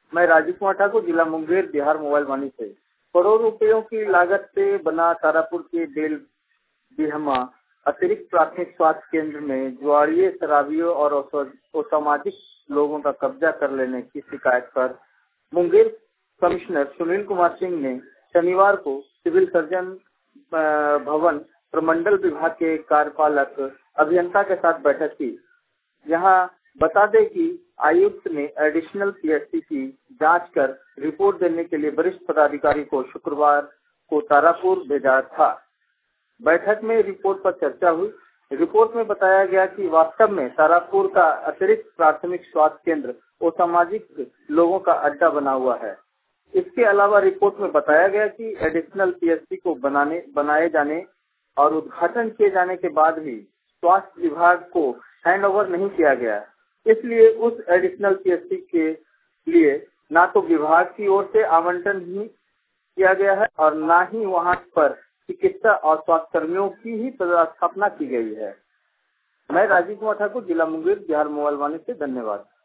मैं राजीव कुमार ठाकुर, जिला मुंगेर, बिहार मोबाइल वाणी से। करोड़ों रुपयों की लागत से बना तारापुर के बेल बिहमा अतिरिक्त प्राथमिक स्वास्थ्य केंद्र में जुआड़िए, शराबियों और असामाजिक लोगों का कब्जा कर लेने की शिकायत पर मुंगेर कमिश्नर सुनील कुमार सिंह ने शनिवार को सिविल सर्जन भवन प्रमंडल विभाग के कार्यपालक अभियंता के साथ बैठक की। यहाँ बता दें कि आयुक्त ने एडिशनल पीएचसी की जांच कर रिपोर्ट देने के लिए वरिष्ठ पदाधिकारी को शुक्रवार को तारापुर भेजा था। बैठक में रिपोर्ट पर चर्चा हुई। रिपोर्ट में बताया गया कि वास्तव में तारापुर का अतिरिक्त प्राथमिक स्वास्थ्य केंद्र असामाजिक लोगों का अड्डा बना हुआ है। इसके अलावा रिपोर्ट में बताया गया कि एडिशनल पीएचसी को बनाए जाने और उद्घाटन किए जाने के बाद भी स्वास्थ्य विभाग को हैंडओवर नहीं किया गया। इसलिए उस एडिशनल पीएचसी के लिए ना तो विभाग की ओर से आवंटन ही किया गया है और ना ही वहां पर चिकित्सा और स्वास्थ्य कर्मियों की ही स्थापना की गई है। मैं राजीव कुमार ठाकुर, जिला मुंगेर, बिहार मोबाइल वाणी से। धन्यवाद।